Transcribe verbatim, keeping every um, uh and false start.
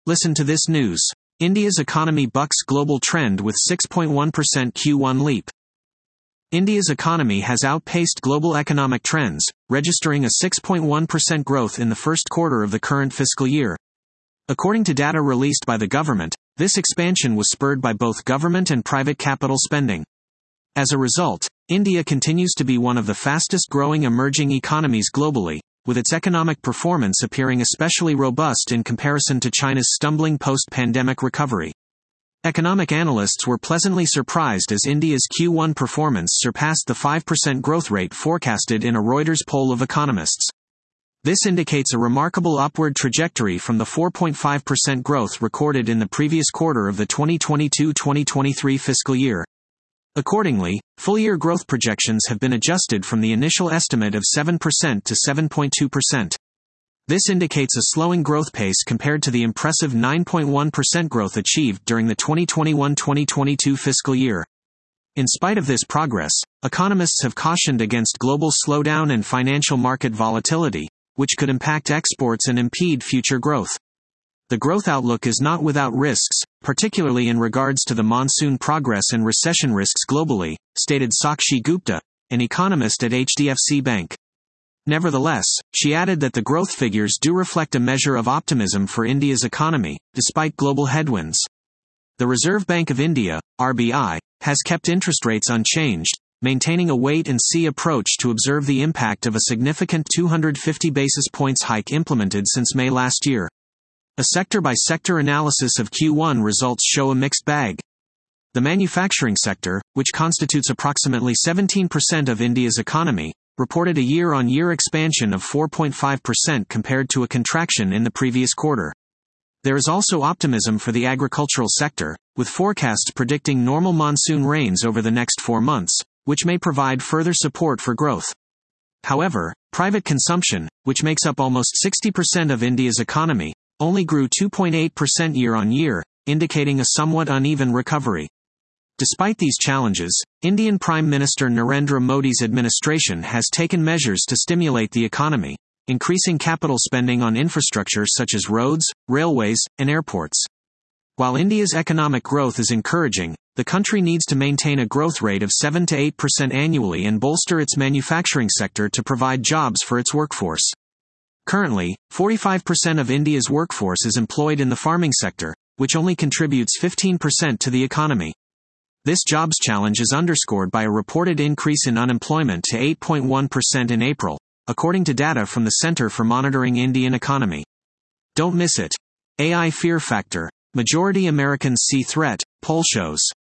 Listen to this news. India's economy bucks global trend with six point one percent Q one leap. India's economy has outpaced global economic trends, registering a six point one percent growth in the first quarter of the current fiscal year. According to data released by the government, this expansion was spurred by both government and private capital spending. As a result, India continues to be one of the fastest-growing emerging economies globally, with its economic performance appearing especially robust in comparison to China's stumbling post-pandemic recovery. Economic analysts were pleasantly surprised as India's Q one performance surpassed the five percent growth rate forecasted in a Reuters poll of economists. This indicates a remarkable upward trajectory from the four point five percent growth recorded in the previous quarter of the twenty twenty-two twenty twenty-three fiscal year. Accordingly, full-year growth projections have been adjusted from the initial estimate of seven percent to seven point two percent. This indicates a slowing growth pace compared to the impressive nine point one percent growth achieved during the twenty twenty-one twenty twenty-two fiscal year. In spite of this progress, economists have cautioned against global slowdown and financial market volatility, which could impact exports and impede future growth. The growth outlook is not without risks, particularly in regards to the monsoon progress and recession risks globally, stated Sakshi Gupta, an economist at H D F C Bank. Nevertheless, she added that the growth figures do reflect a measure of optimism for India's economy, despite global headwinds. The Reserve Bank of India, R B I, has kept interest rates unchanged, maintaining a wait-and-see approach to observe the impact of a significant two hundred fifty basis points hike implemented since May last year. A sector-by-sector analysis of Q one results show a mixed bag. The manufacturing sector, which constitutes approximately seventeen percent of India's economy, reported a year-on-year expansion of four point five percent compared to a contraction in the previous quarter. There is also optimism for the agricultural sector, with forecasts predicting normal monsoon rains over the next four months, which may provide further support for growth. However, private consumption, which makes up almost sixty percent of India's economy, only grew two point eight percent year-on-year, indicating a somewhat uneven recovery. Despite these challenges, Indian Prime Minister Narendra Modi's administration has taken measures to stimulate the economy, increasing capital spending on infrastructure such as roads, railways, and airports. While India's economic growth is encouraging, the country needs to maintain a growth rate of seven to eight percent annually and bolster its manufacturing sector to provide jobs for its workforce. Currently, forty-five percent of India's workforce is employed in the farming sector, which only contributes fifteen percent to the economy. This jobs challenge is underscored by a reported increase in unemployment to eight point one percent in April, according to data from the Center for Monitoring Indian Economy. Don't miss it. A I fear factor. Majority Americans see threat, poll shows.